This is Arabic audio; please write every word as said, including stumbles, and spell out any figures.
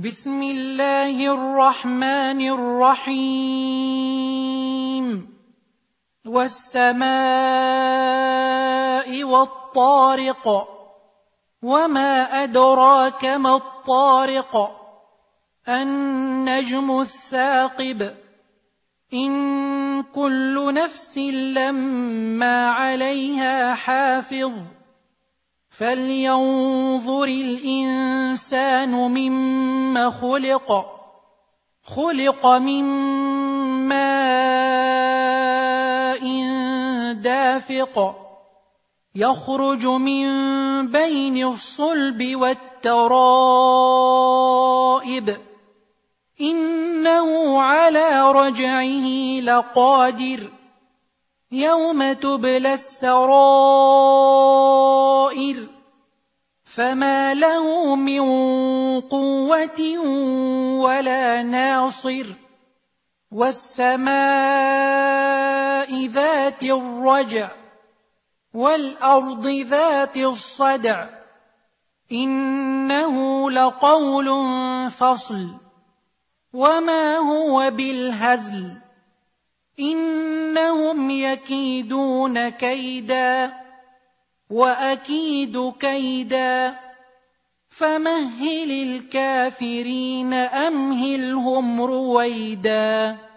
بسم الله الرحمن الرحيم والسماء والطارق وما أدراك ما الطارق النجم الثاقب إن كل نفس لما عليها حافظ فلينظر الإنسان مما خلق خلق من ماء دافق يخرج من بين الصلب والترائب إنه على رجعه لقادر يوم تبلى السرائر فما له من قوة ولا ناصر والسماء ذات الرجع والأرض ذات الصدع إنه لقول فصل وما هو بالهزل إنهم يكيدون كيدا وأكيد كيدا فمهل الكافرين أمهلهم رويدا.